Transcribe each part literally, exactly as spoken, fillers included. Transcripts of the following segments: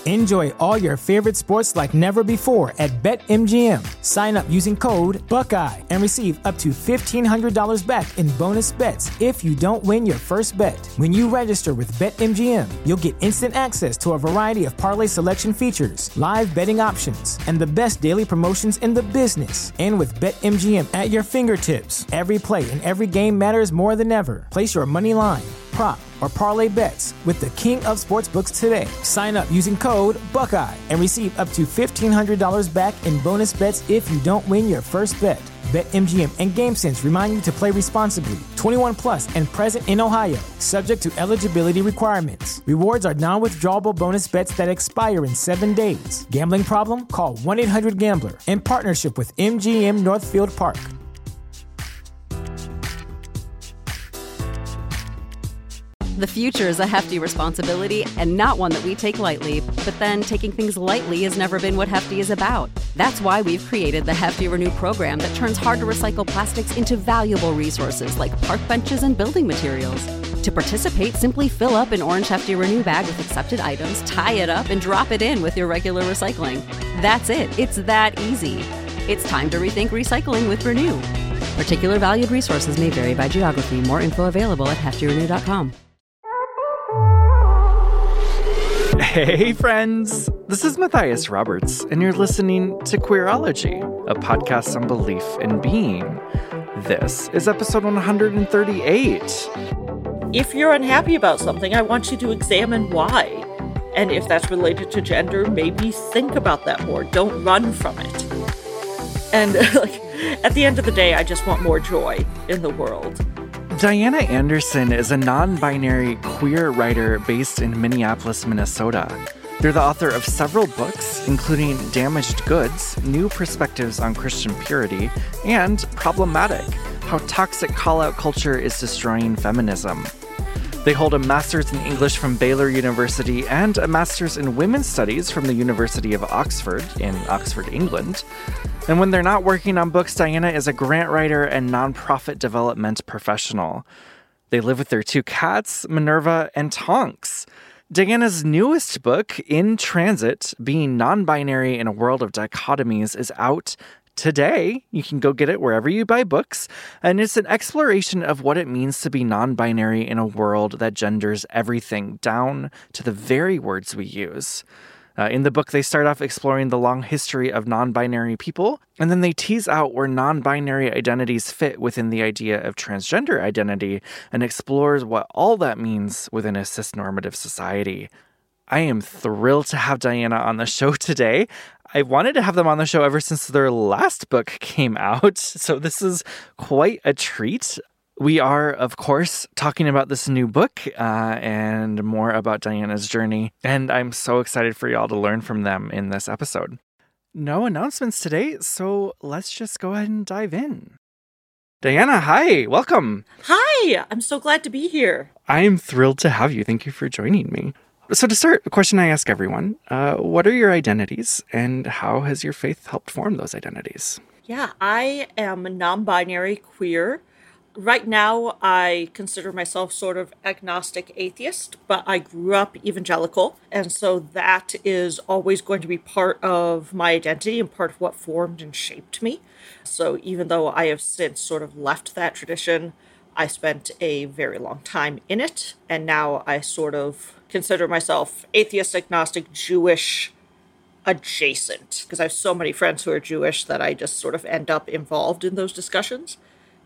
Enjoy all your favorite sports like never before at BetMGM. Sign up using code Buckeye and receive up to fifteen hundred dollars back in bonus bets if you don't win your first bet. When you register with BetMGM, you'll get instant access to a variety of parlay selection features, live betting options, and the best daily promotions in the business. And with BetMGM at your fingertips, every play and every game matters more than ever. Place your money line, prop, or parlay bets with the king of sportsbooks today. Sign up using code Buckeye and receive up to fifteen hundred dollars back in bonus bets if you don't win your first bet. BetMGM and GameSense remind you to play responsibly. twenty-one plus and present in Ohio, subject to eligibility requirements. Rewards are non-withdrawable bonus bets that expire in seven days. Gambling problem? Call one eight hundred gambler in partnership with M G M Northfield Park. The future is a hefty responsibility and not one that we take lightly. But then taking things lightly has never been what Hefty is about. That's why we've created the Hefty Renew program that turns hard-to-recycle plastics into valuable resources like park benches and building materials. To participate, simply fill up an orange Hefty Renew bag with accepted items, tie it up, and drop it in with your regular recycling. That's it. It's that easy. It's time to rethink recycling with Renew. Particular valued resources may vary by geography. More info available at hefty renew dot com. Hey friends, this is Matthias Roberts, and you're listening to Queerology, a podcast on belief in being. This is episode one hundred thirty-eight. If you're unhappy about something, I want you to examine why. And if that's related to gender, maybe think about that more. Don't run from it. And like, at the end of the day, I just want more joy in the world. Diana Anderson is a non-binary queer writer based in Minneapolis, Minnesota. They're the author of several books, including Damaged Goods, New Perspectives on Christian Purity, and Problematic, How Toxic Call-Out Culture is Destroying Feminism. They hold a master's in English from Baylor University and a master's in women's studies from the University of Oxford in Oxford, England. And when they're not working on books, Diana is a grant writer and nonprofit development professional. They live with their two cats, Minerva and Tonks. Diana's newest book, In Transit, Being Non-Binary in a World of Dichotomies, is out today. You can go get it wherever you buy books. And it's an exploration of what it means to be non-binary in a world that genders everything, down to the very words we use. Uh, in the book, they start off exploring the long history of non-binary people, and then they tease out where non-binary identities fit within the idea of transgender identity and explores what all that means within a cisnormative society. I am thrilled to have Diana on the show today. I wanted to have them on the show ever since their last book came out, so this is quite a treat. We are, of course, talking about this new book uh, and more about Diana's journey, and I'm so excited for y'all to learn from them in this episode. No announcements today, so let's just go ahead and dive in. Diana, hi, welcome. Hi, I'm so glad to be here. I am thrilled to have you. Thank you for joining me. So to start, a question I ask everyone, uh, what are your identities, and how has your faith helped form those identities? Yeah, I am non-binary queer. Right now, I consider myself sort of agnostic atheist, but I grew up evangelical, and so that is always going to be part of my identity and part of what formed and shaped me. So even though I have since sort of left that tradition, I spent a very long time in it, and now I sort of consider myself atheist, agnostic, Jewish adjacent, because I have so many friends who are Jewish that I just sort of end up involved in those discussions.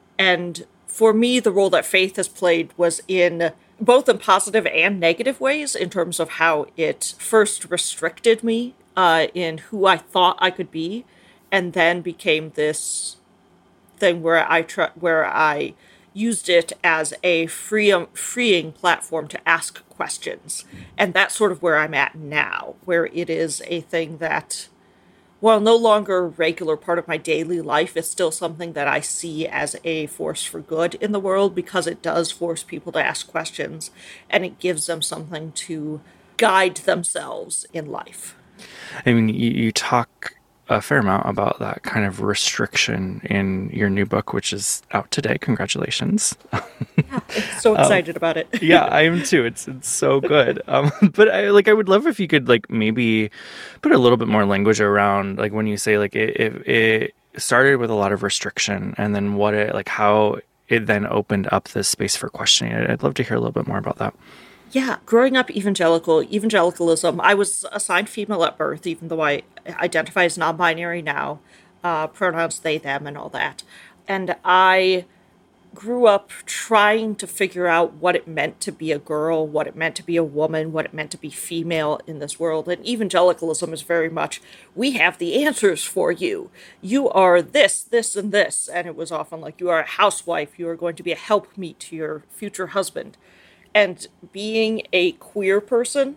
And for me, the role that faith has played was in both in positive and negative ways in terms of how it first restricted me uh, in who I thought I could be, and then became this thing where I tr- where I used it as a free, freeing platform to ask questions. And that's sort of where I'm at now, where it is a thing that, while no longer a regular part of my daily life, it's still something that I see as a force for good in the world, because it does force people to ask questions and it gives them something to guide themselves in life. I mean, you, you talk a fair amount about that kind of restriction in your new book, which is out today. Congratulations. Yeah, I'm so excited um, about it. Yeah, I am too. It's it's so good. Um, but I like I would love if you could like maybe put a little bit more language around like when you say like it, it, it started with a lot of restriction and then what it like how it then opened up this space for questioning. I'd love to hear a little bit more about that. Yeah, growing up evangelical, evangelicalism, I was assigned female at birth, even though I identify as non-binary now, uh, pronouns they, them, and all that. And I grew up trying to figure out what it meant to be a girl, what it meant to be a woman, what it meant to be female in this world. And evangelicalism is very much, we have the answers for you. You are this, this, and this. And it was often like, you are a housewife, you are going to be a helpmeet to your future husband. And being a queer person,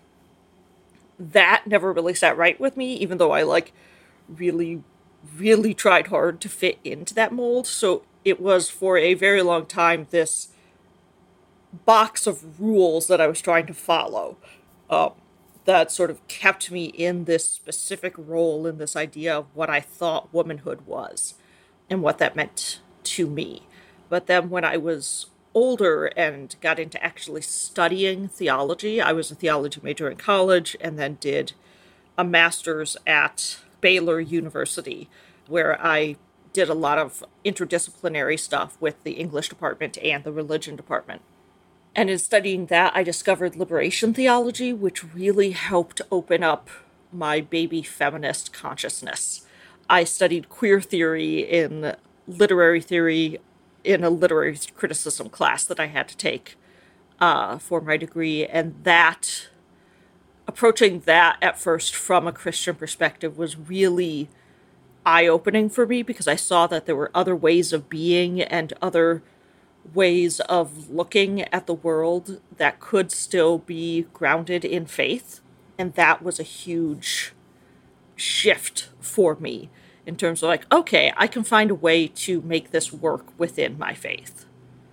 that never really sat right with me, even though I, like, really, really tried hard to fit into that mold. So it was, for a very long time, this box of rules that I was trying to follow um, that sort of kept me in this specific role, in this idea of what I thought womanhood was and what that meant to me. But then when I was older and got into actually studying theology. I was a theology major in college and then did a master's at Baylor University, where I did a lot of interdisciplinary stuff with the English department and the religion department. And in studying that, I discovered liberation theology, which really helped open up my baby feminist consciousness. I studied queer theory in literary theory in a literary criticism class that I had to take uh, for my degree. And that, approaching that at first from a Christian perspective was really eye-opening for me because I saw that there were other ways of being and other ways of looking at the world that could still be grounded in faith. And that was a huge shift for me. In terms of like, okay, I can find a way to make this work within my faith.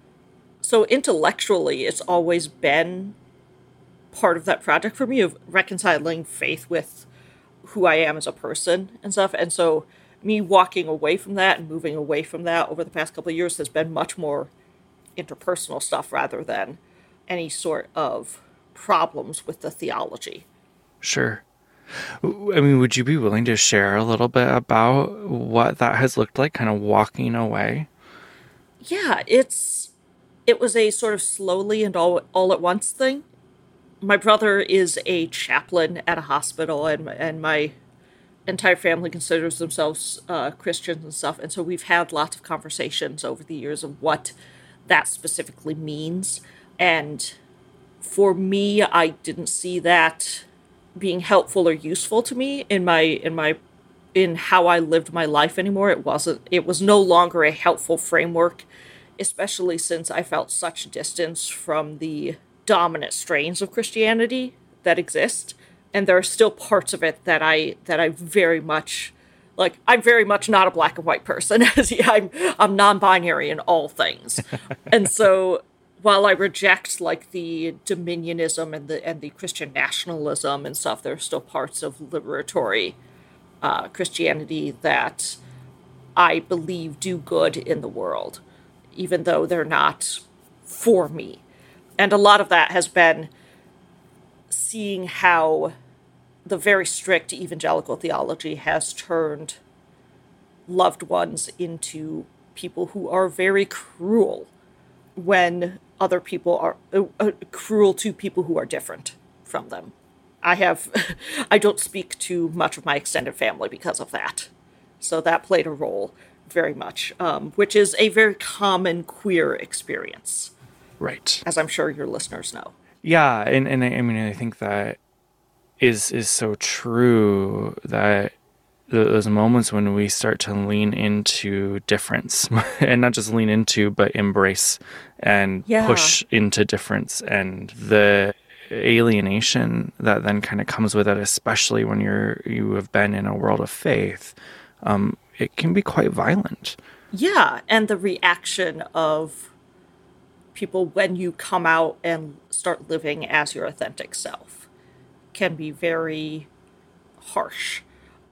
So intellectually, it's always been part of that project for me of reconciling faith with who I am as a person and stuff. And so me walking away from that and moving away from that over the past couple of years has been much more interpersonal stuff rather than any sort of problems with the theology. Sure. I mean, would you be willing to share a little bit about what that has looked like, kind of walking away? Yeah, it's it was a sort of slowly and all all at once thing. My brother is a chaplain at a hospital, and and my entire family considers themselves uh, Christians and stuff. And so we've had lots of conversations over the years of what that specifically means. And for me, I didn't see that being helpful or useful to me in my in my in how I lived my life anymore. It wasn't it was no longer a helpful framework, especially since I felt such distance from the dominant strains of Christianity that exist. And there are still parts of it that I that I very much like. I'm very much not a black and white person. I'm I'm non-binary in all things. And so while I reject like the dominionism and the and the Christian nationalism and stuff, there are still parts of liberatory uh, Christianity that I believe do good in the world, even though they're not for me. And a lot of that has been seeing how the very strict evangelical theology has turned loved ones into people who are very cruel when other people are uh, uh, cruel to people who are different from them. I have, I don't speak to much of my extended family because of that. So that played a role very much, um, which is a very common queer experience. Right. As I'm sure your listeners know. Yeah. And, and I, I mean, I think that is, is so true that those moments when we start to lean into difference and not just lean into, but embrace and yeah. push into difference and the alienation that then kind of comes with it, especially when you're, you have been in a world of faith, um, it can be quite violent. Yeah. And the reaction of people when you come out and start living as your authentic self can be very harsh.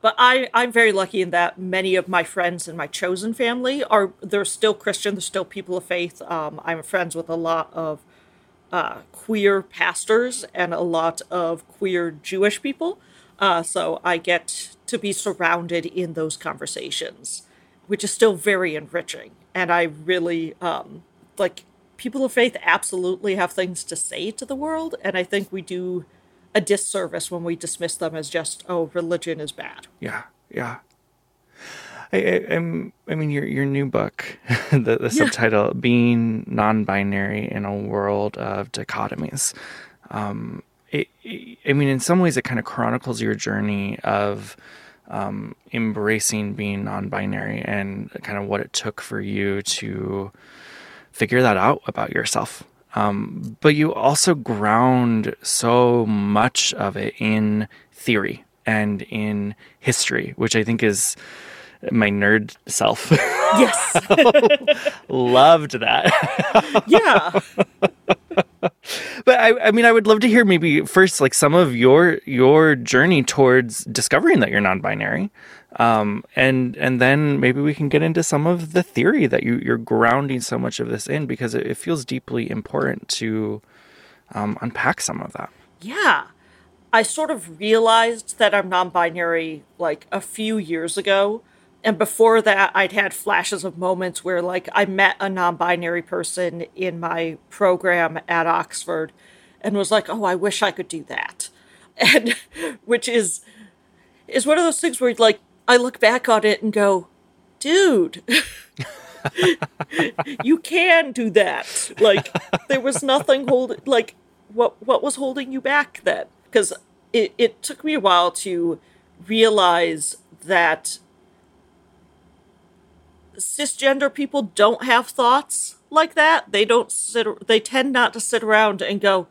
But I, I'm very lucky in that many of my friends in my chosen family are, they're still Christian, they're still people of faith. Um, I'm friends with a lot of uh, queer pastors and a lot of queer Jewish people. Uh, so I get to be surrounded in those conversations, which is still very enriching. And I really, um, like, people of faith absolutely have things to say to the world. And I think we do a disservice when we dismiss them as just, oh, religion is bad. Yeah, yeah. I, I, I'm, I mean, your your new book, the, the yeah. subtitle, Being Non-Binary in a World of Dichotomies. Um, it, it, I mean, in some ways, it kind of chronicles your journey of um, embracing being non-binary and kind of what it took for you to figure that out about yourself. Um, but you also ground so much of it in theory and in history, which I think is my nerd self. Yes. Loved that. Yeah. But I, I mean, I would love to hear maybe first, like some of your your journey towards discovering that you're non-binary. Um, and and then maybe we can get into some of the theory that you, you're grounding so much of this in, because it, it feels deeply important to um, unpack some of that. Yeah. I sort of realized that I'm non-binary like a few years ago. And before that, I'd had flashes of moments where like I met a non-binary person in my program at Oxford and was like, oh, I wish I could do that. And which is is one of those things where like, I look back on it and go, dude, you can do that. Like, there was nothing holding, like, what what was holding you back then? Because it, it took me a while to realize that cisgender people don't have thoughts like that. They don't sit, they tend not to sit around and go,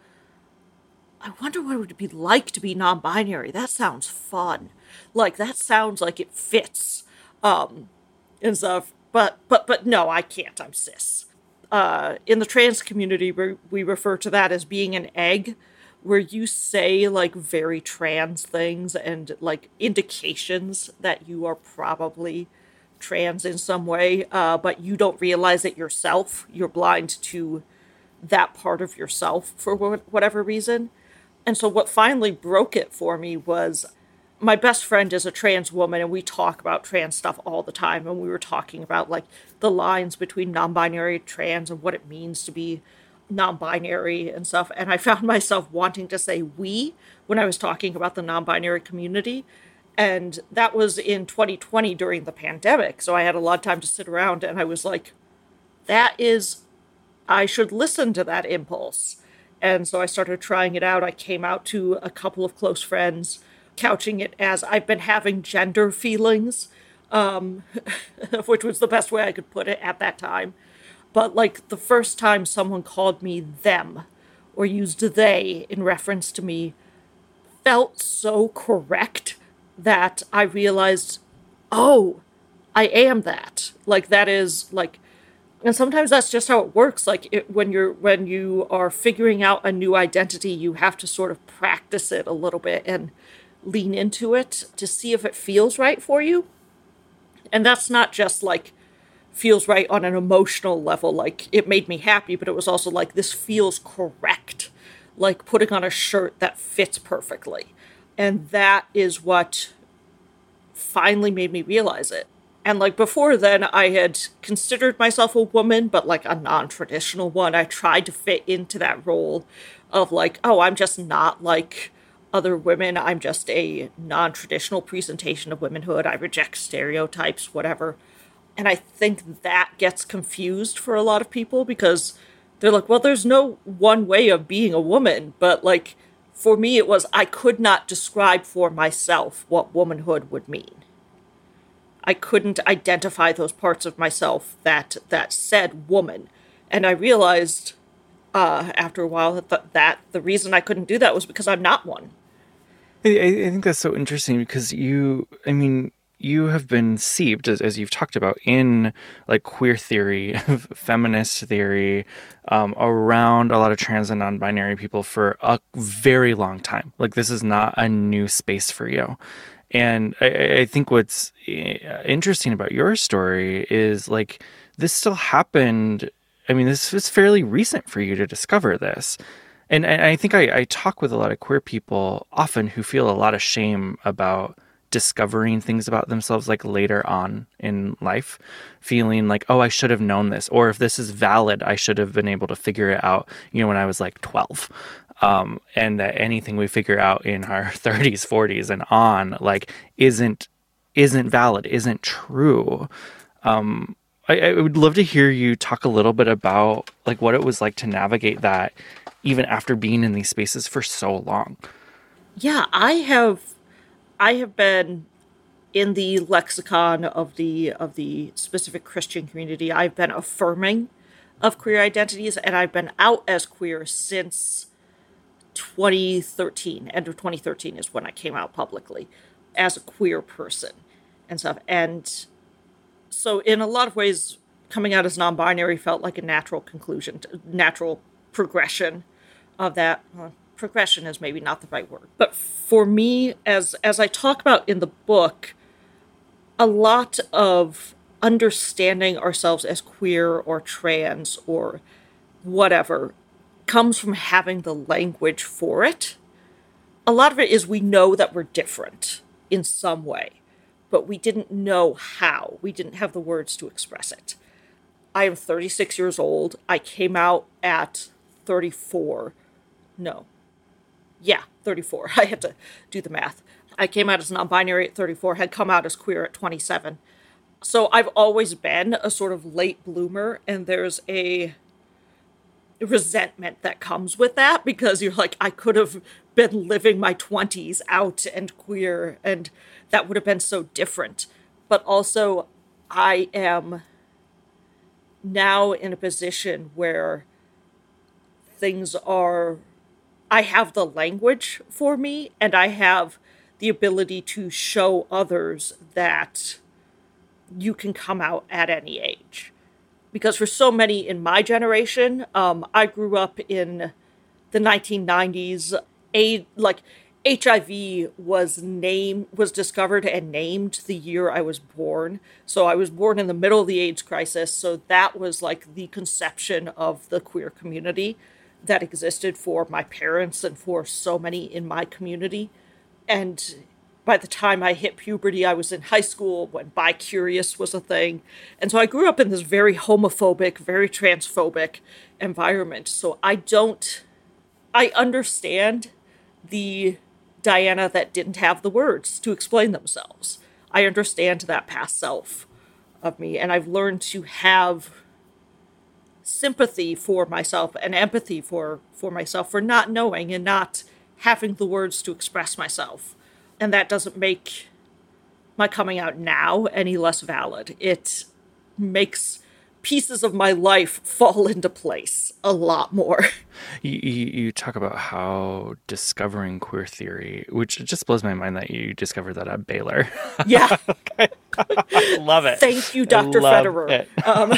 I wonder what it would be like to be non-binary. That sounds fun. Like, that sounds like it fits, um, and stuff. But, but, but no, I can't. I'm cis. Uh, in the trans community, we, we refer to that as being an egg, where you say, like, very trans things and, like, indications that you are probably trans in some way, uh, but you don't realize it yourself. You're blind to that part of yourself for wh- whatever reason. And so what finally broke it for me was my best friend is a trans woman, and we talk about trans stuff all the time. And we were talking about like the lines between non-binary and trans and what it means to be non-binary and stuff. And I found myself wanting to say we when I was talking about the non-binary community. And that was in twenty twenty during the pandemic. So I had a lot of time to sit around, and I was like, that is, I should listen to that impulse. And so I started trying it out. I came out to a couple of close friends, couching it as I've been having gender feelings, um, which was the best way I could put it at that time. But like the first time someone called me them or used they in reference to me felt so correct that I realized, oh, I am that. Like that is like, and sometimes that's just how it works. Like it, when you're when you are figuring out a new identity, you have to sort of practice it a little bit and lean into it to see if it feels right for you. And that's not just like feels right on an emotional level, like it made me happy, but it was also like this feels correct, like putting on a shirt that fits perfectly. And that is what finally made me realize it. And like before then, I had considered myself a woman, but like a non-traditional one. I tried to fit into that role of like, oh, I'm just not like other women. I'm just a non-traditional presentation of womanhood. I reject stereotypes, whatever. And I think that gets confused for a lot of people because they're like, well, there's no one way of being a woman. But like, for me, it was I could not describe for myself what womanhood would mean. I couldn't identify those parts of myself that that said woman. And I realized uh, after a while that, th- that the reason I couldn't do that was because I'm not one. I, I think that's so interesting because you, I mean, you have been seeped, as, as you've talked about, in like queer theory, feminist theory, um, around a lot of trans and non-binary people for a very long time. Like this is not a new space for you. And I, I think what's interesting about your story is like this still happened. I mean, this was fairly recent for you to discover this. And, and I think I, I talk with a lot of queer people often who feel a lot of shame about discovering things about themselves like later on in life, feeling like, oh, I should have known this. Or if this is valid, I should have been able to figure it out, you know, when I was like twelve. Um, and that anything we figure out in our thirties, forties and on, like, isn't, isn't valid, isn't true. Um, I, I would love to hear you talk a little bit about like what it was like to navigate that even after being in these spaces for so long. Yeah, I have, I have been in the lexicon of the, of the specific Christian community. I've been affirming of queer identities, and I've been out as queer since twenty thirteen. End of twenty thirteen is when I came out publicly as a queer person and stuff. And so in a lot of ways, coming out as non-binary felt like a natural conclusion, natural progression of that. Well, progression is maybe not the right word. But for me, as as I talk about in the book, a lot of understanding ourselves as queer or trans or whatever comes from having the language for it. A lot of it is we know that we're different in some way, but we didn't know how. We didn't have the words to express it. I am thirty-six years old. I came out at thirty-four. No. Yeah, thirty-four. I had to do the math. I came out as non-binary at thirty-four, had come out as queer at twenty-seven. So I've always been a sort of late bloomer, and there's a resentment that comes with that because you're like, I could have been living my twenties out and queer, and that would have been so different. But also, I am now in a position where things are, I have the language for me, and I have the ability to show others that you can come out at any age. Because for so many in my generation, um, I grew up in the nineteen nineties. A like H I V was named was discovered and named the year I was born. So I was born in the middle of the AIDS crisis. So that was like the conception of the queer community that existed for my parents and for so many in my community. And by the time I hit puberty, I was in high school when bi-curious was a thing. And so I grew up in this very homophobic, very transphobic environment. So I don't, I understand the Diana that didn't have the words to explain themselves. I understand that past self of me. And I've learned to have sympathy for myself and empathy for, for myself for not knowing and not having the words to express myself. And that doesn't make my coming out now any less valid. It makes pieces of my life fall into place a lot more. You, you, you talk about how discovering queer theory, which just blows my mind that you discovered that at Baylor. Yeah. I love it. Thank you, Doctor Federer. Um,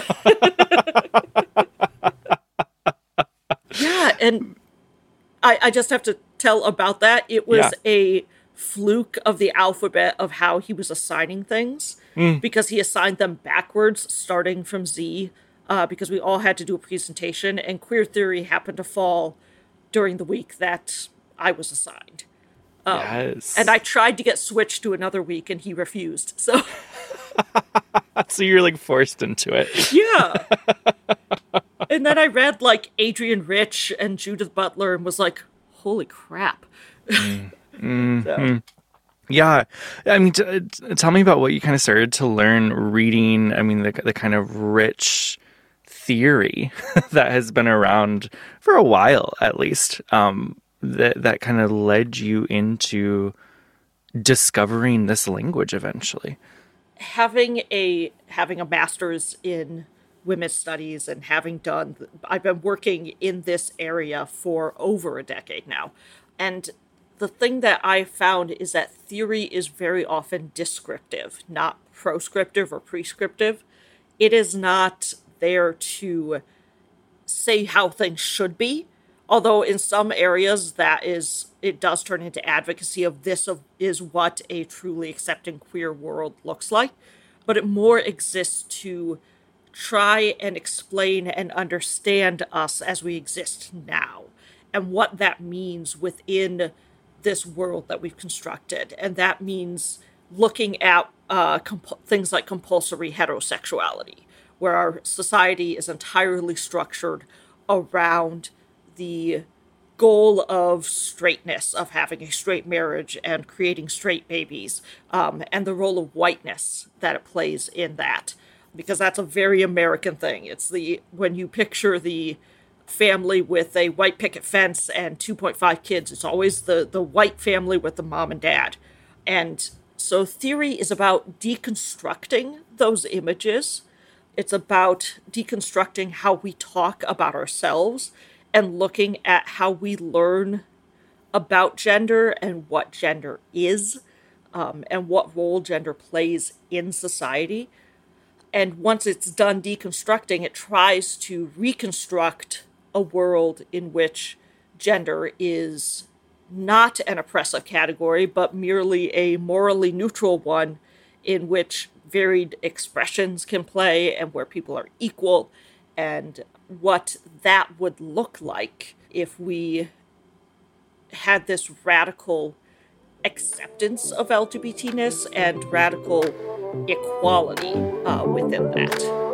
yeah, and I, I just have to tell about that. It was yeah. a fluke of the alphabet of how he was assigning things mm. because he assigned them backwards starting from Z uh, because we all had to do a presentation, and queer theory happened to fall during the week that I was assigned. Um, yes. And I tried to get switched to another week and he refused. So so you're like forced into it. Yeah. And then I read like Adrienne Rich and Judith Butler and was like, holy crap. Mm. Mm-hmm. So. Yeah. I mean, t- t- tell me about what you kind of started to learn reading, I mean, the, the kind of rich theory that has been around for a while, at least, um, that, that kind of led you into discovering this language eventually. Having a, having a master's in women's studies and having done, I've been working in this area for over a decade now. And the thing that I found is that theory is very often descriptive, not proscriptive or prescriptive. It is not there to say how things should be Although in some areas that is, it does turn into advocacy of this of, is what a truly accepting queer world looks like. But it more exists to try and explain and understand us as we exist now and what that means within this world that we've constructed. And that means looking at uh, comp- things like compulsory heterosexuality, where our society is entirely structured around the goal of straightness, of having a straight marriage and creating straight babies, um, and the role of whiteness that it plays in that. Because that's a very American thing. It's the, when you picture the family with a white picket fence and two point five kids, it's always the, the white family with the mom and dad. And so theory is about deconstructing those images. It's about deconstructing how we talk about ourselves and looking at how we learn about gender and what gender is, um, and what role gender plays in society. And once it's done deconstructing, it tries to reconstruct a world in which gender is not an oppressive category, but merely a morally neutral one in which varied expressions can play and where people are equal, and what that would look like if we had this radical acceptance of L G B T ness and radical equality uh, within that.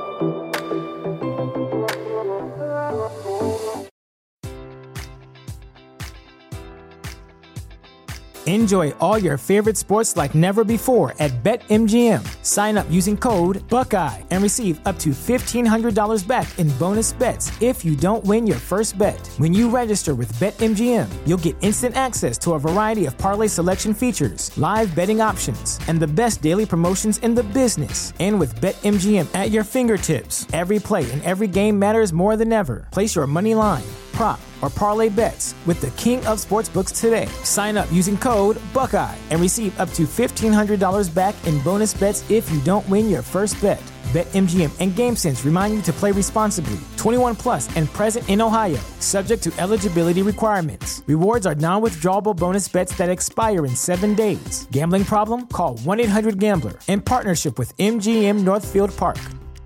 Enjoy all your favorite sports like never before at BetMGM. Sign up using code Buckeye and receive up to fifteen hundred dollars back in bonus bets if you don't win your first bet. When you register with BetMGM, you'll get instant access to a variety of parlay selection features, live betting options, and the best daily promotions in the business. And with BetMGM at your fingertips, every play and every game matters more than ever. Place your money line, prop, or parlay bets with the king of sportsbooks today. Sign up using code Buckeye and receive up to fifteen hundred dollars back in bonus bets if you don't win your first bet. BetMGM and GameSense remind you to play responsibly. twenty-one plus and present in Ohio, subject to eligibility requirements. Rewards are non-withdrawable bonus bets that expire in seven days. Gambling problem? Call one eight hundred gambler. In partnership with M G M Northfield Park.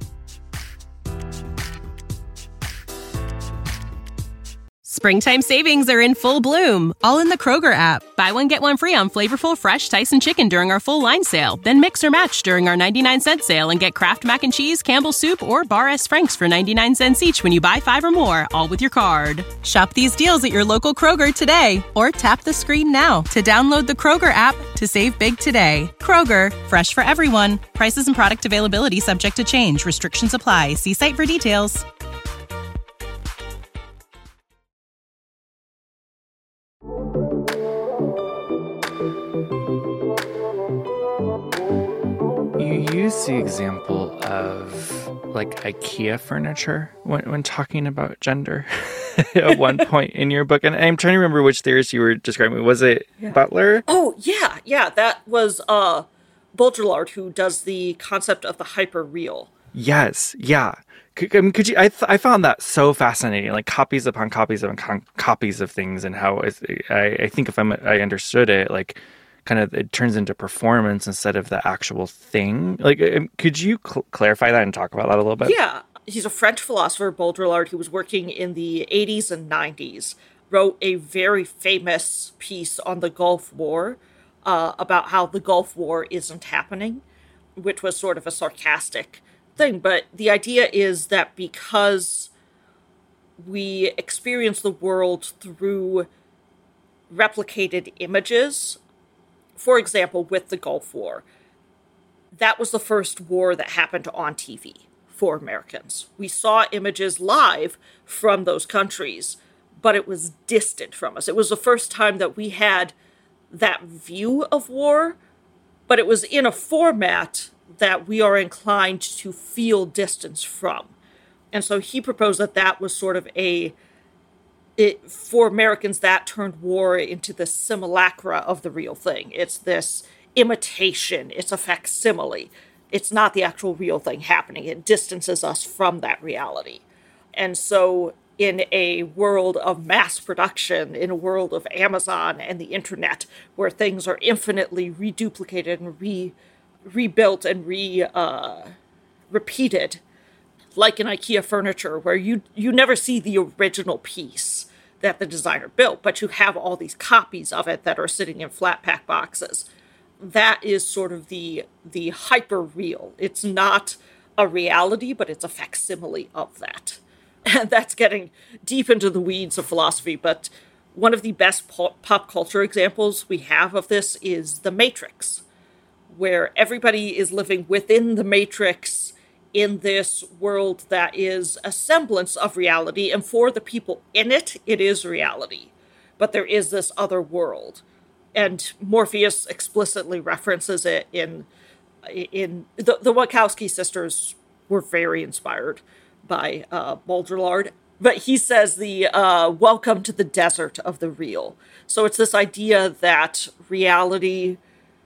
Springtime savings are in full bloom, all in the Kroger app. Buy one, get one free on flavorful, fresh Tyson chicken during our full line sale. Then mix or match during our ninety-nine cent sale and get Kraft Mac and Cheese, Campbell's Soup, or Bar S. Frank's for ninety-nine cents each when you buy five or more, all with your card. Shop these deals at your local Kroger today, or tap the screen now to download the Kroger app to save big today. Kroger, fresh for everyone. Prices and product availability subject to change. Restrictions apply. See site for details. You use the example of like IKEA furniture when, when talking about gender at one point in your book. And I'm trying to remember which theorist you were describing. Was it yeah. Butler? Oh, yeah. Yeah, that was uh, Baudrillard, who does the concept of the hyper-real. Yes. Yeah. Could, I mean, could you? I th- I found that so fascinating, like copies upon copies upon con- copies of things, and how I I think if I'm I understood it, like kind of it turns into performance instead of the actual thing. Like, could you cl- clarify that and talk about that a little bit? Yeah, he's a French philosopher, Baudrillard, who was working in the eighties and nineties. Wrote a very famous piece on the Gulf War uh, about how the Gulf War isn't happening, which was sort of a sarcastic thing. But the idea is that because we experience the world through replicated images, for example, with the Gulf War, that was the first war that happened on T V for Americans. We saw images live from those countries, but it was distant from us. It was the first time that we had that view of war, but it was in a format that we are inclined to feel distance from. And so he proposed that that was sort of a, it, for Americans, that turned war into the simulacra of the real thing. It's this imitation, it's a facsimile. It's not the actual real thing happening. It distances us from that reality. And so in a world of mass production, in a world of Amazon and the internet, where things are infinitely reduplicated and re rebuilt and re uh, repeated, like in IKEA furniture, where you you never see the original piece that the designer built, but you have all these copies of it that are sitting in flat pack boxes. That is sort of the the hyper real. It's not a reality, but it's a facsimile of that. And that's getting deep into the weeds of philosophy, but one of the best pop culture examples we have of this is The Matrix, where everybody is living within the Matrix in this world that is a semblance of reality, and for the people in it, it is reality. But there is this other world. And Morpheus explicitly references it in in the, the Wachowski sisters were very inspired by uh, Baudrillard. But he says the uh, welcome to the desert of the real. So it's this idea that reality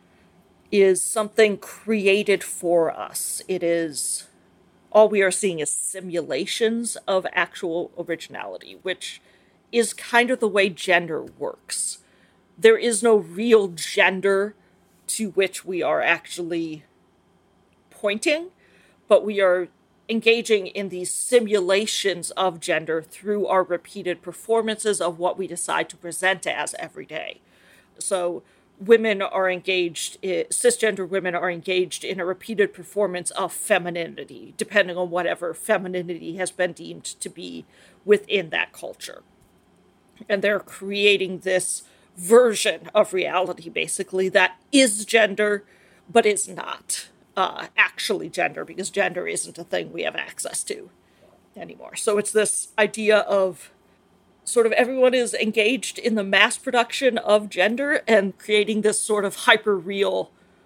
is something created for us. It is, all we are seeing is simulations of actual originality, which is kind of the way gender works. There is no real gender to which we are actually pointing, but we are engaging in these simulations of gender through our repeated performances of what we decide to present as every day. So women are engaged, cisgender women are engaged in a repeated performance of femininity, depending on whatever femininity has been deemed to be within that culture. And they're creating this version of reality, basically, that is gender, but is not uh, actually gender, because gender isn't a thing we have access to anymore. So it's this idea of sort of everyone is engaged in the mass production of gender and creating this sort of hyper-real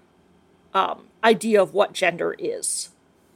um, idea of what gender is.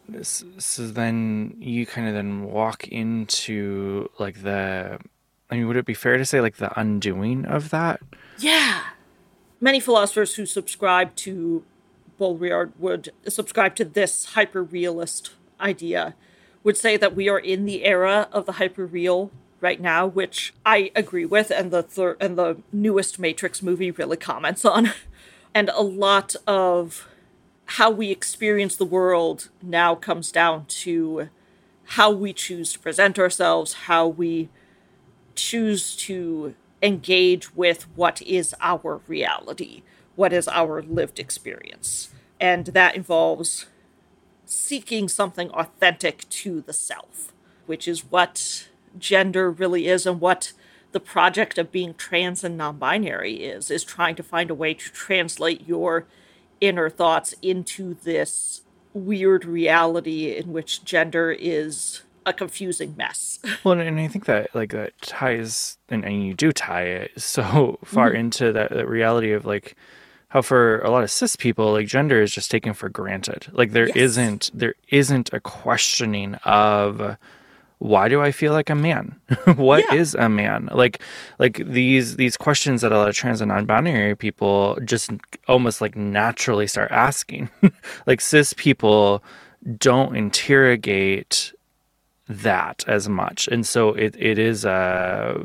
So then you kind of then walk into like the, I mean, would it be fair to say like the undoing of that? Yeah. Many philosophers who subscribe to Baudrillard would subscribe to this hyper-realist idea, would say that we are in the era of the hyper-real right now, which I agree with, and the thir- and the newest Matrix movie really comments on. And a lot of how we experience the world now comes down to how we choose to present ourselves, how we choose to engage with what is our reality, what is our lived experience. And that involves seeking something authentic to the self, which is what gender really is, and what the project of being trans and non-binary is, is trying to find a way to translate your inner thoughts into this weird reality in which gender is a confusing mess. Well, and I think that like that ties, and, and you do tie it so far mm-hmm. into that, that reality of like how for a lot of cis people, like gender is just taken for granted. Like there yes. isn't there isn't a questioning of why do I feel like a man? What yeah. is a man? Like like these these questions that a lot of trans and non-binary people just almost like naturally start asking. Like cis people don't interrogate that as much. And so it it is uh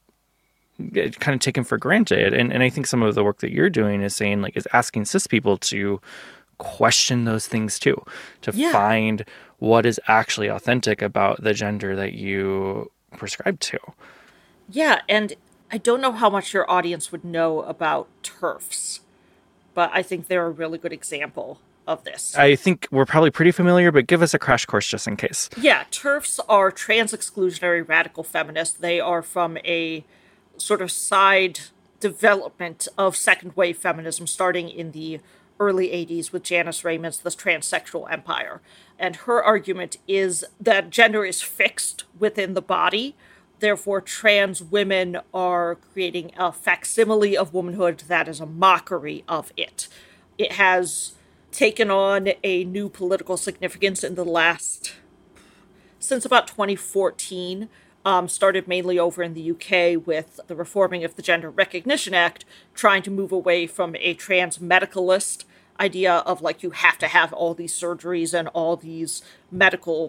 it kind of taken for granted. And and I think some of the work that you're doing is saying like is asking cis people to question those things too, to yeah. find what is actually authentic about the gender that you prescribe to. Yeah, and I don't know how much your audience would know about TERFs, but I think they're a really good example of this. I think we're probably pretty familiar, but give us a crash course just in case. Yeah, TERFs are trans-exclusionary radical feminists. They are from a sort of side development of second-wave feminism starting in the early eighties with Janice Raymond's The Transsexual Empire. And her argument is that gender is fixed within the body. Therefore, trans women are creating a facsimile of womanhood that is a mockery of it. It has taken on a new political significance in the last, since about twenty fourteen, um, started mainly over in the U K with the reforming of the Gender Recognition Act, trying to move away from a trans medicalist idea of like you have to have all these surgeries and all these medical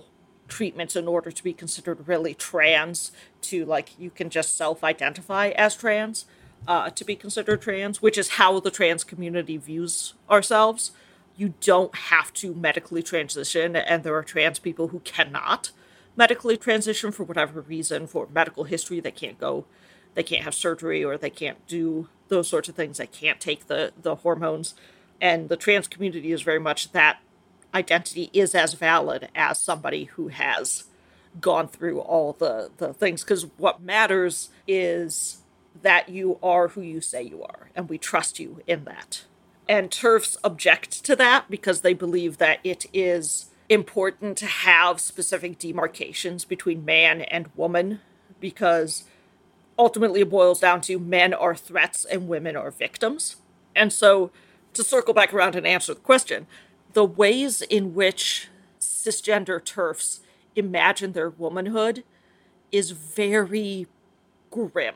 treatments in order to be considered really trans, to like you can just self-identify as trans uh, to be considered trans, which is how the trans community views ourselves. You don't have to medically transition, and there are trans people who cannot medically transition for whatever reason, for medical history. They can't go, they can't have surgery, or they can't do those sorts of things. They can't take the, the hormones. And the trans community is very much that identity is as valid as somebody who has gone through all the, the things. Because what matters is that you are who you say you are, and we trust you in that. And TERFs object to that because they believe that it is important to have specific demarcations between man and woman, because ultimately it boils down to men are threats and women are victims. And so, to circle back around and answer the question, the ways in which cisgender TERFs imagine their womanhood is very grim.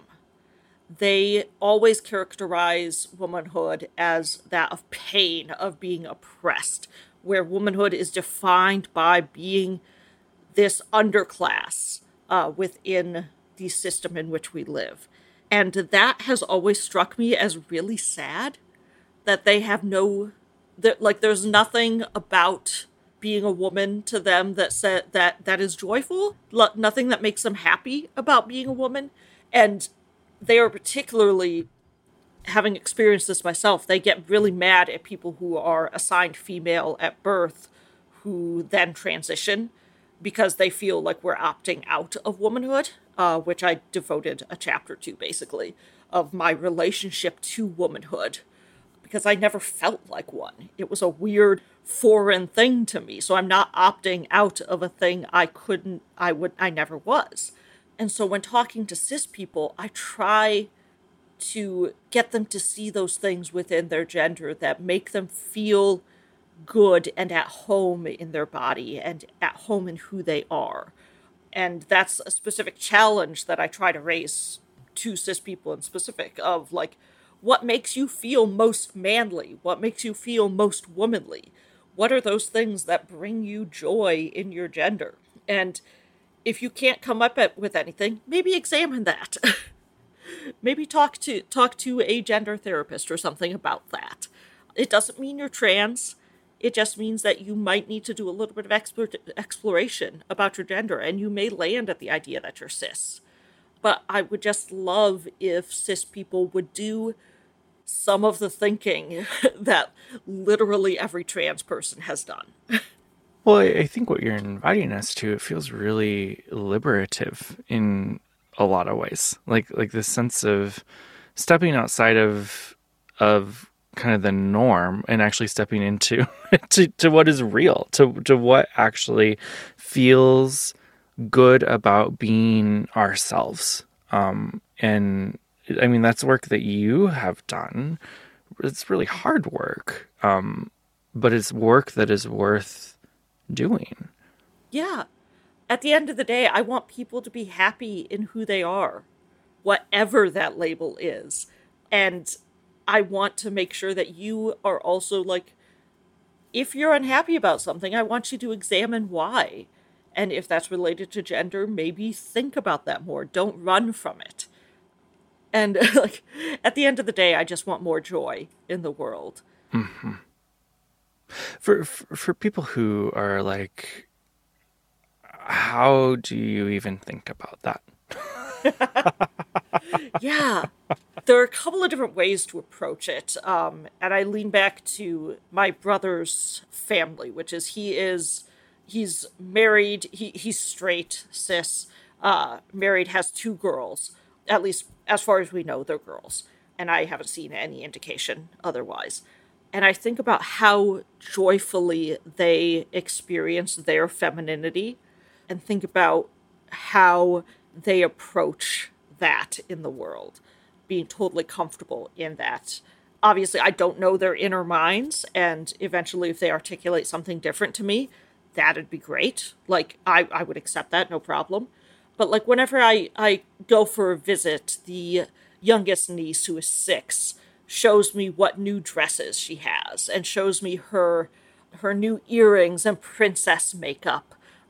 They always characterize womanhood as that of pain, of being oppressed, where womanhood is defined by being this underclass uh, within the system in which we live. And that has always struck me as really sad, that they have no, that, like, there's nothing about being a woman to them that said that that is joyful, L- nothing that makes them happy about being a woman. And they are particularly, having experienced this myself, they get really mad at people who are assigned female at birth who then transition because they feel like we're opting out of womanhood, uh, which I devoted a chapter to, basically, of my relationship to womanhood, because I never felt like one. It was a weird foreign thing to me. So I'm not opting out of a thing I couldn't, I would, I never was. And so when talking to cis people, I try to get them to see those things within their gender that make them feel good and at home in their body and at home in who they are. And that's a specific challenge that I try to raise to cis people in specific, of like, what makes you feel most manly? What makes you feel most womanly? What are those things that bring you joy in your gender? And if you can't come up at, with anything, maybe examine that. Maybe talk to talk to a gender therapist or something about that. It doesn't mean you're trans. It just means that you might need to do a little bit of explore, exploration about your gender, and you may land at the idea that you're cis. But I would just love if cis people would do some of the thinking that literally every trans person has done. Well, I think what you're inviting us to, it feels really liberative in a lot of ways. Like like this sense of stepping outside of of kind of the norm and actually stepping into to, to what is real, to to what actually feels good about being ourselves. Um, and I mean, that's work that you have done. It's really hard work, um, but it's work that is worth doing. Yeah. At the end of the day, I want people to be happy in who they are, whatever that label is. And I want to make sure that you are also like, if you're unhappy about something, I want you to examine why. And if that's related to gender, maybe think about that more. Don't run from it. And like, at the end of the day, I just want more joy in the world. Mm-hmm. For, for for people who are like, how do you even think about that? Yeah. There are a couple of different ways to approach it. Um, and I lean back to my brother's family, which is he is, he's married, he he's straight, cis, uh, married, has two girls. At least as far as we know, they're girls. And I haven't seen any indication otherwise. And I think about how joyfully they experience their femininity, and think about how they approach that in the world, being totally comfortable in that. Obviously, I don't know their inner minds, and eventually if they articulate something different to me, that'd be great. Like, I, I would accept that, no problem. But like, whenever I, I go for a visit, the youngest niece, who is six, shows me what new dresses she has, and shows me her her new earrings and princess makeup.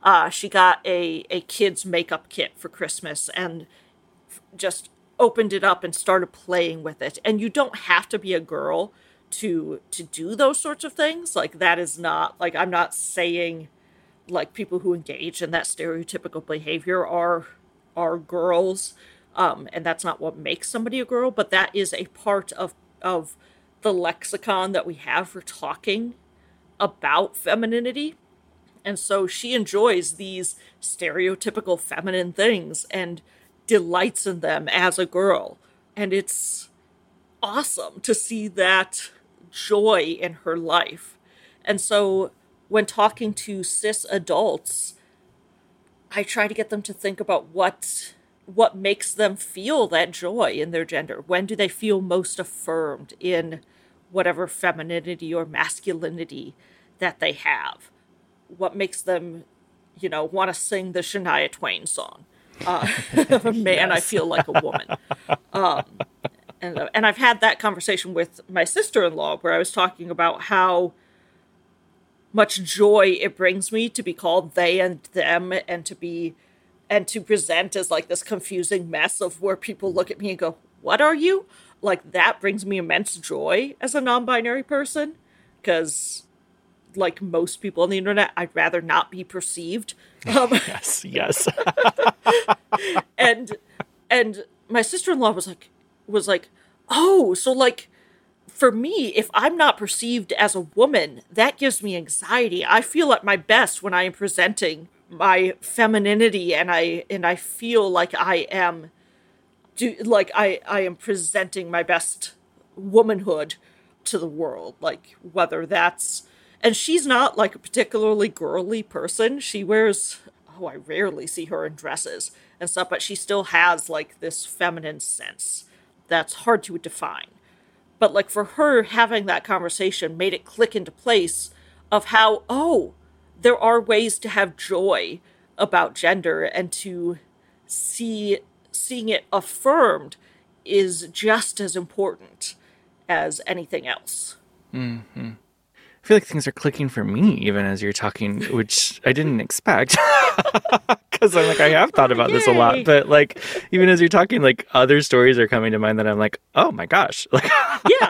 Uh, she got a, a kid's makeup kit for Christmas and just opened it up and started playing with it. And you don't have to be a girl to to do those sorts of things. Like, that is not, like, I'm not saying, like, people who engage in that stereotypical behavior are are girls, um, and that's not what makes somebody a girl, but that is a part of of the lexicon that we have for talking about femininity. And so she enjoys these stereotypical feminine things and delights in them as a girl. And it's awesome to see that joy in her life. And so when talking to cis adults, I try to get them to think about what what makes them feel that joy in their gender. When do they feel most affirmed in whatever femininity or masculinity that they have? What makes them, you know, want to sing the Shania Twain song? Uh, man, I feel like a woman. Um, and, and I've had that conversation with my sister-in-law where I was talking about how much joy it brings me to be called they and them and to be and to present as like this confusing mess of where people look at me and go, what are you? Like, that brings me immense joy as a non-binary person, because like most people on the internet, I'd rather not be perceived. Um, yes, yes. and and my sister-in-law was like was like, oh, so like for me, if I'm not perceived as a woman, that gives me anxiety. I feel at my best when I am presenting my femininity, and I and I feel like I am do like I, I am presenting my best womanhood to the world. Like, whether that's, and she's not like a particularly girly person. She wears, oh, I rarely see her in dresses and stuff, but she still has like this feminine sense that's hard to define. But like for her, having that conversation made it click into place of how, oh, there are ways to have joy about gender, and to see seeing it affirmed is just as important as anything else. Mm-hmm. I feel like things are clicking for me even as you're talking, which I didn't expect. Because I'm like, I have thought about Yay. this a lot, but like, even as you're talking, like, other stories are coming to mind that I'm like, oh my gosh. Like, yeah.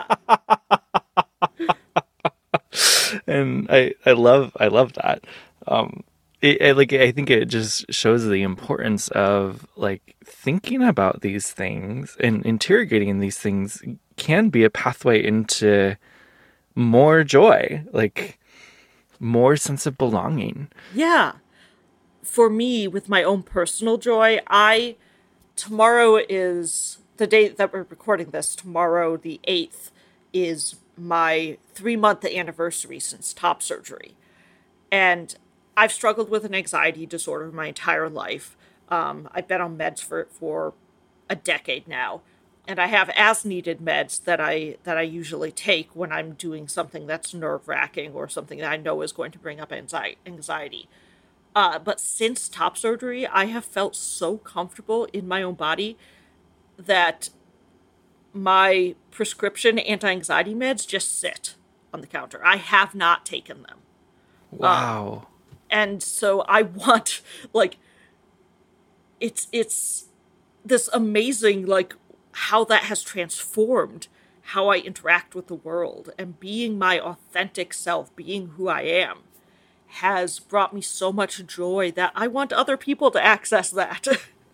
And I, I love, I love that. Um, it, it, like, I think it just shows the importance of like thinking about these things and interrogating these things can be a pathway into more joy, like more sense of belonging. Yeah. For me, with my own personal joy, I, tomorrow is the day that we're recording this. Tomorrow, the eighth, is my three-month anniversary since top surgery. And I've struggled with an anxiety disorder my entire life. Um, I've been on meds for for a decade now. And I have as-needed meds that I that I usually take when I'm doing something that's nerve-wracking or something that I know is going to bring up anxiety. Uh, but since top surgery, I have felt so comfortable in my own body that my prescription anti-anxiety meds just sit on the counter. I have not taken them. Wow. Um, and so I want, like, it's it's this amazing, like, how that has transformed how I interact with the world, and being my authentic self, being who I am, has brought me so much joy that I want other people to access that.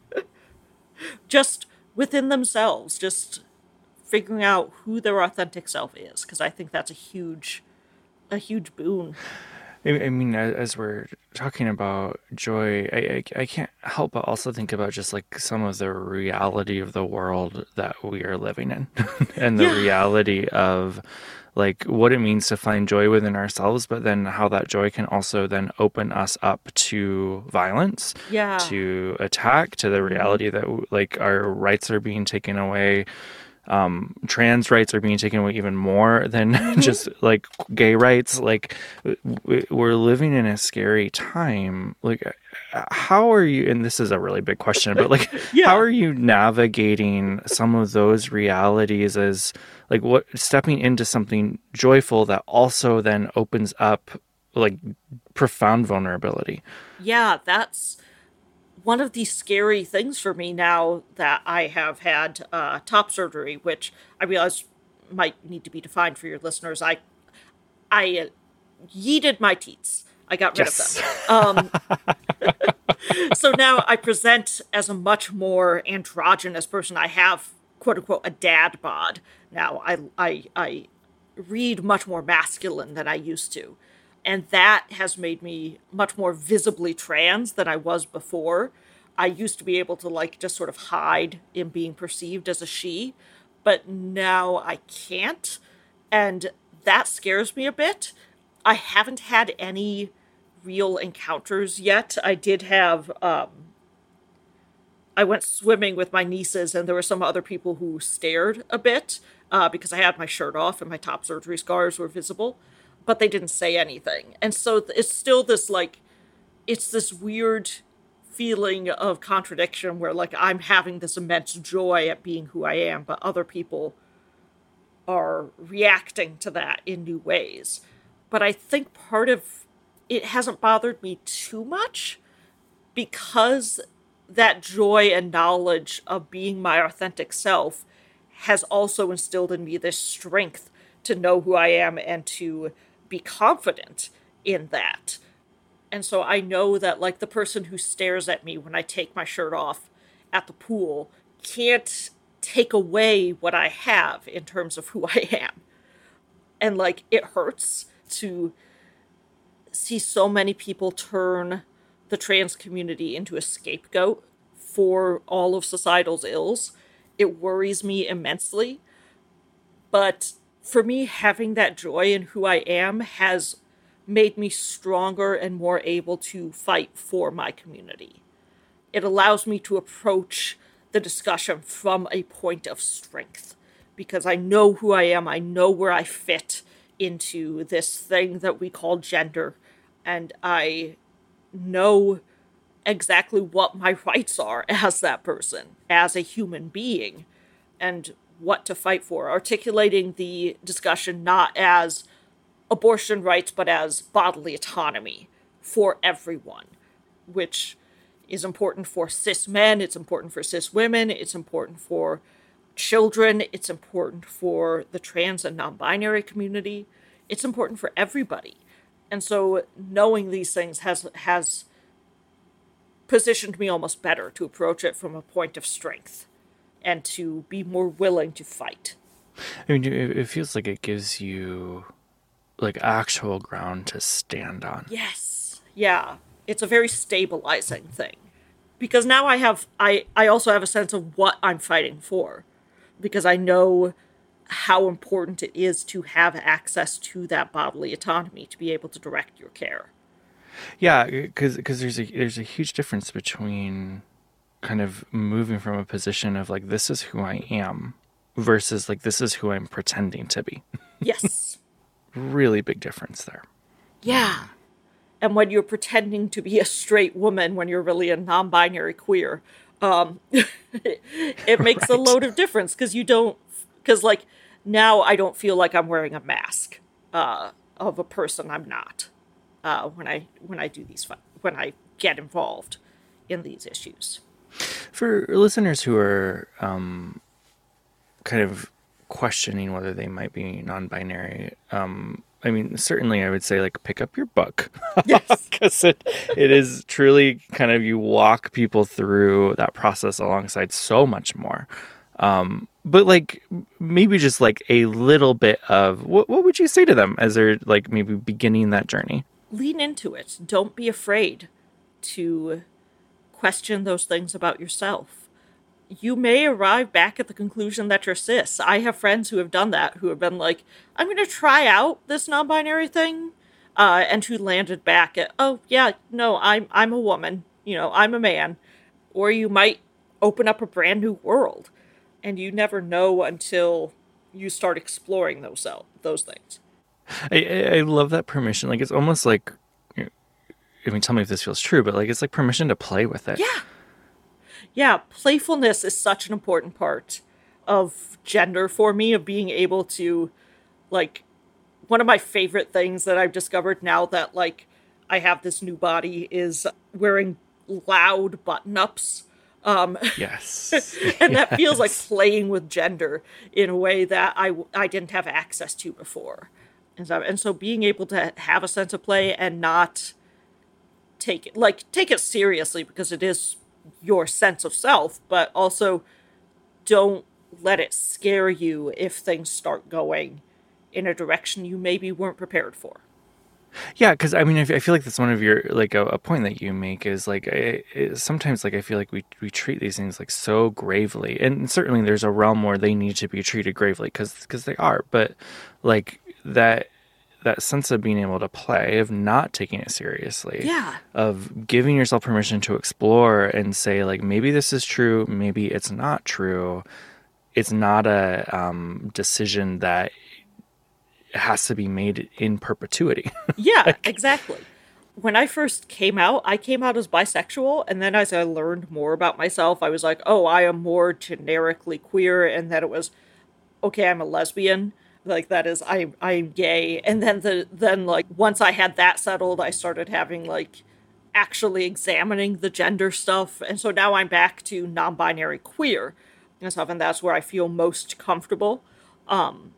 Just within themselves, just figuring out who their authentic self is, because I think that's a huge, a huge boon. I mean, as we're talking about joy, I, I, I can't help but also think about just like some of the reality of the world that we are living in and the yeah. reality of like what it means to find joy within ourselves, but then how that joy can also then open us up to violence, yeah. to attack, to the reality that like our rights are being taken away. Um, trans rights are being taken away even more than mm-hmm. just like gay rights. Like we're living in a scary time. Like, how are you, and this is a really big question, but like, yeah. how are you navigating some of those realities as like what stepping into something joyful that also then opens up like profound vulnerability. Yeah, that's one of the scary things for me now that I have had uh, top surgery, which I realize might need to be defined for your listeners. I I uh, yeeted my teats. I got rid Yes. of them. Um, so now I present as a much more androgynous person. I have, quote unquote, a dad bod. Now I, I, I read much more masculine than I used to. And that has made me much more visibly trans than I was before. I used to be able to like just sort of hide in being perceived as a she, but now I can't. And that scares me a bit. I haven't had any real encounters yet. I did have, um, I went swimming with my nieces, and there were some other people who stared a bit uh, because I had my shirt off and my top surgery scars were visible, but they didn't say anything. And so it's still this, like, it's this weird feeling of contradiction where, like, I'm having this immense joy at being who I am, but other people are reacting to that in new ways. But I think part of it hasn't bothered me too much because that joy and knowledge of being my authentic self has also instilled in me this strength to know who I am and to be confident in that. And so I know that, like, the person who stares at me when I take my shirt off at the pool can't take away what I have in terms of who I am. And, like, it hurts to see so many people turn the trans community into a scapegoat for all of societal's ills. It worries me immensely. But for me, having that joy in who I am has made me stronger and more able to fight for my community. It allows me to approach the discussion from a point of strength because I know who I am. I know where I fit into this thing that we call gender. And I know exactly what my rights are as that person, as a human being, and what to fight for. Articulating the discussion not as abortion rights, but as bodily autonomy for everyone, which is important for cis men, it's important for cis women, it's important for children, it's important for the trans and non-binary community, it's important for everybody. And so knowing these things has has positioned me almost better to approach it from a point of strength and to be more willing to fight. I mean, it it feels like it gives you like actual ground to stand on. Yes. Yeah. It's a very stabilizing thing. Because now I have I, I also have a sense of what I'm fighting for. Because I know how important it is to have access to that bodily autonomy to be able to direct your care. Yeah, because because there's a there's a huge difference between kind of moving from a position of like this is who I am versus like this is who I'm pretending to be. Yes. Really big difference there. Yeah. And when you're pretending to be a straight woman when you're really a non-binary queer, um, it, it makes right. a load of difference because you don't, because like now I don't feel like I'm wearing a mask uh, of a person I'm not uh, when I when I do these when I get involved in these issues. For listeners who are um, kind of questioning whether they might be non-binary, um, I mean, certainly I would say, like, pick up your book. Yes. Because it, it is truly kind of, you walk people through that process alongside so much more. Um, but, like, maybe just, like, a little bit of, what, what would you say to them as they're, like, maybe beginning that journey? Lean into it. Don't be afraid to question those things about yourself. You may arrive back at the conclusion that you're cis. I have friends who have done that, who have been like, I'm going to try out this non-binary thing, uh, and who landed back at, oh, yeah, no, I'm I'm a woman, you know, I'm a man. Or you might open up a brand new world, and you never know until you start exploring those those things. I, I love that permission. Like, it's almost like, I mean, tell me if this feels true, but, like, it's like permission to play with it. Yeah. Yeah, playfulness is such an important part of gender for me, of being able to, like, one of my favorite things that I've discovered now that, like, I have this new body is wearing loud button-ups. Um, yes. and that yes. feels like playing with gender in a way that I, I didn't have access to before. And so, and so being able to have a sense of play and not take it, like, take it seriously because it is your sense of self, but also don't let it scare you if things start going in a direction you maybe weren't prepared for. Yeah, because I mean, I feel like that's one of your, like, a, a point that you make is, like, I, it, sometimes, like, I feel like we, we treat these things, like, so gravely. And certainly there's a realm where they need to be treated gravely because because they are. But, like, that that sense of being able to play, of not taking it seriously, yeah, of giving yourself permission to explore and say, like, maybe this is true, maybe it's not true. It's not a um, decision that has to be made in perpetuity. Yeah, like, exactly. When I first came out, I came out as bisexual, and then as I learned more about myself, I was like, oh, I am more generically queer, and then it was, okay, I'm a lesbian. Like, that is, I, I'm gay. And then, the then like, once I had that settled, I started having, like, actually examining the gender stuff, and so now I'm back to non-binary queer and stuff, and that's where I feel most comfortable. Um,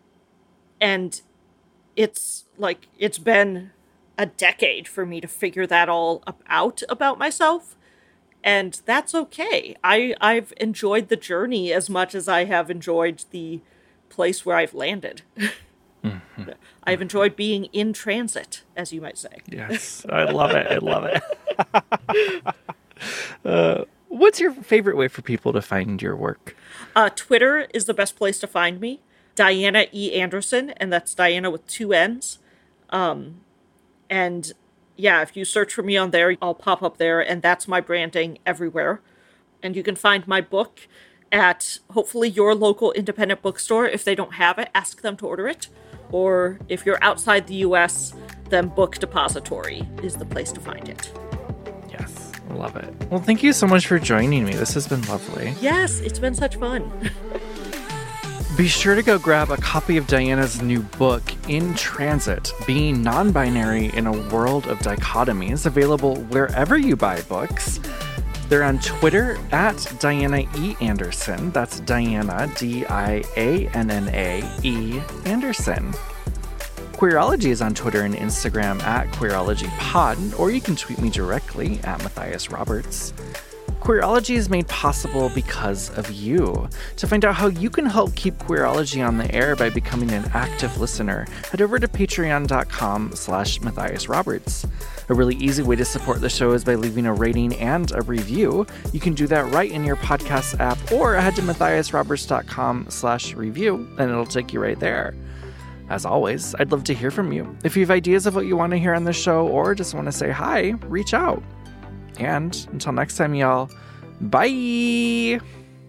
and it's, like, it's been a decade for me to figure that all out about myself, and that's okay. I, I've enjoyed the journey as much as I have enjoyed the place where I've landed. Mm-hmm. I've enjoyed being in transit, as you might say. Yes, I love it. I love it. uh, what's your favorite way for people to find your work? Uh, Twitter is the best place to find me. Diana E. Anderson, and that's Diana with two N's. Um, and yeah, if you search for me on there, I'll pop up there, and that's my branding everywhere. And you can find my book at hopefully your local independent bookstore. If they don't have it, ask them to order it. Or if you're outside the U S, then Book Depository is the place to find it. Yes, love it. Well, thank you so much for joining me. This has been lovely. Yes, it's been such fun. Be sure to go grab a copy of Diana's new book, In Transit, Being Non-Binary in a World of Dichotomies, available wherever you buy books. They're on Twitter at Diana E. Anderson. That's Diana, D I A N N A E, Anderson. Queerology is on Twitter and Instagram at QueerologyPod, or you can tweet me directly at Matthias Roberts. Queerology is made possible because of you. To find out how you can help keep Queerology on the air by becoming an active listener, head over to patreon.com slash Matthias Roberts. A really easy way to support the show is by leaving a rating and a review. You can do that right in your podcast app, or head to matthiasroberts.com slash review, and it'll take you right there. As always, I'd love to hear from you. If you have ideas of what you want to hear on the show, or just want to say hi, reach out. And until next time, y'all, bye!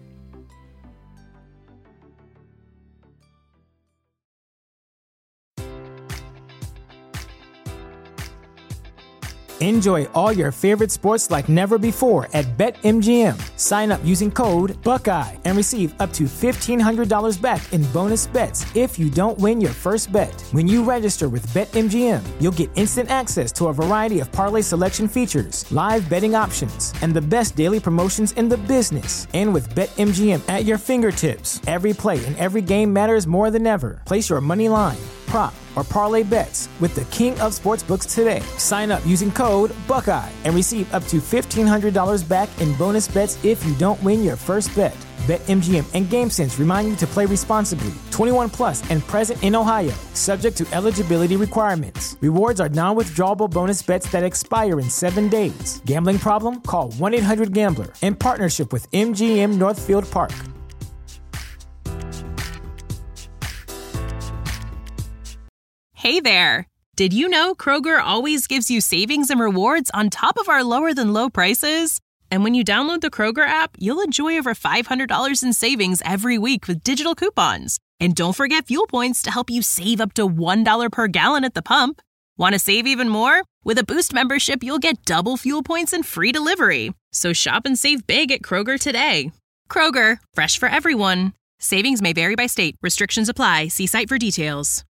Enjoy all your favorite sports like never before at BetMGM. Sign up using code Buckeye and receive up to fifteen hundred dollars back in bonus bets if you don't win your first bet. When you register with BetMGM, you'll get instant access to a variety of parlay selection features, live betting options, and the best daily promotions in the business. And with BetMGM at your fingertips, every play and every game matters more than ever. Place your money line, prop, or parlay bets with the king of sportsbooks today. Sign up using code Buckeye and receive up to fifteen hundred dollars back in bonus bets if you don't win your first bet. BetMGM and GameSense remind you to play responsibly. twenty-one plus and present in Ohio, subject to eligibility requirements. Rewards are non-withdrawable bonus bets that expire in seven days. Gambling problem? Call one eight hundred gambler. In partnership with M G M Northfield Park. Hey there! Did you know Kroger always gives you savings and rewards on top of our lower-than-low prices? And when you download the Kroger app, you'll enjoy over five hundred dollars in savings every week with digital coupons. And don't forget fuel points to help you save up to one dollar per gallon at the pump. Want to save even more? With a Boost membership, you'll get double fuel points and free delivery. So shop and save big at Kroger today. Kroger, fresh for everyone. Savings may vary by state. Restrictions apply. See site for details.